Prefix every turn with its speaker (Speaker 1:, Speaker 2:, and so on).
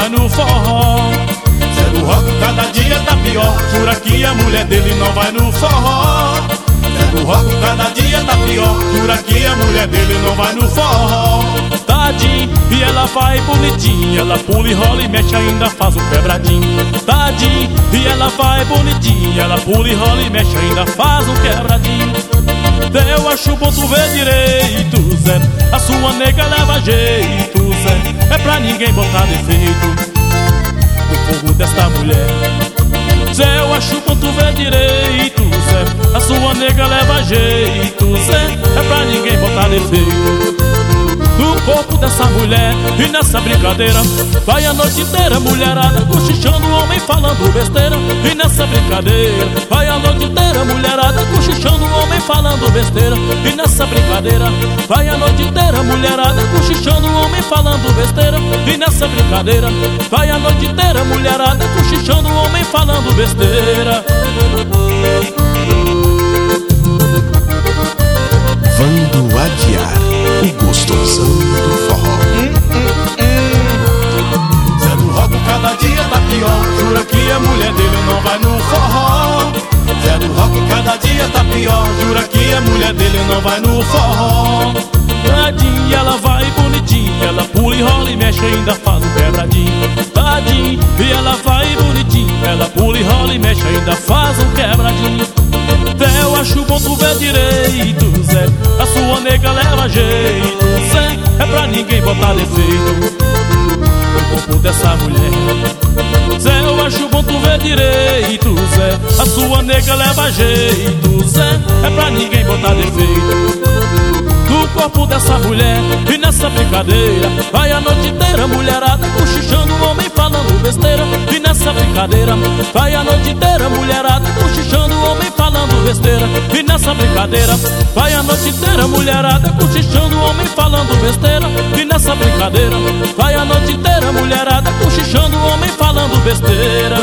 Speaker 1: vai no forró. Zé do Rock cada dia tá pior, jura que a mulher dele não vai no forró. Zé do Rock cada dia tá pior, jura que a mulher dele não vai no forró. Tadinho, e ela vai bonitinha, ela pula e rola e mexe, ainda faz um quebradinho. Tadinho, e ela vai bonitinha, ela pula e rola e mexe, ainda faz um quebradinho. Eu acho bom tu ver direito, Zé, a sua nega leva jeito, Zé, é pra ninguém botar defeito no fogo desta mulher. Zé, eu acho bom tu ver direito, Zé, a sua nega leva jeito, Zé, é pra ninguém botar defeito no corpo dessa mulher. E nessa brincadeira vai a noite inteira, mulherada cochichando, o homem falando besteira. E nessa brincadeira vai a noite inteira, mulherada cochichando, o homem falando besteira. E nessa brincadeira vai a noite inteira, mulherada cochichando, o homem falando besteira. E nessa brincadeira vai a noite inteira, mulherada cochichando, o homem falando besteira.
Speaker 2: Vando Aguiar, o gostosão do forró.
Speaker 1: Zé do Rock cada dia tá pior, jura que a mulher dele não vai no forró. Zé do Rock cada dia tá pior, jura que a mulher dele não vai no forró. Tadinha, ela vai bonitinha, ela pula e rola e mexe, ainda faz um quebradinho. Tadinha, e ela vai bonitinha, ela pula e rola e mexe, ainda faz um quebradinho. Eu acho bom tu ver direito, Zé, a sua nega leva jeito, Zé, é pra ninguém botar defeito no corpo dessa mulher. Zé, eu acho bom tu ver direito, Zé, a sua nega leva jeito, Zé, é pra ninguém botar defeito no corpo dessa mulher. E nessa brincadeira vai a noite inteira, mulherada cochichando, o homem falando besteira. E nessa brincadeira vai a noite inteira, mulherada cochichando, o homem falando besteira. E nessa brincadeira vai a noite inteira, mulherada cochichando, o homem falando besteira. E nessa brincadeira vai a noite inteira, mulherada cochichando, o homem falando besteira.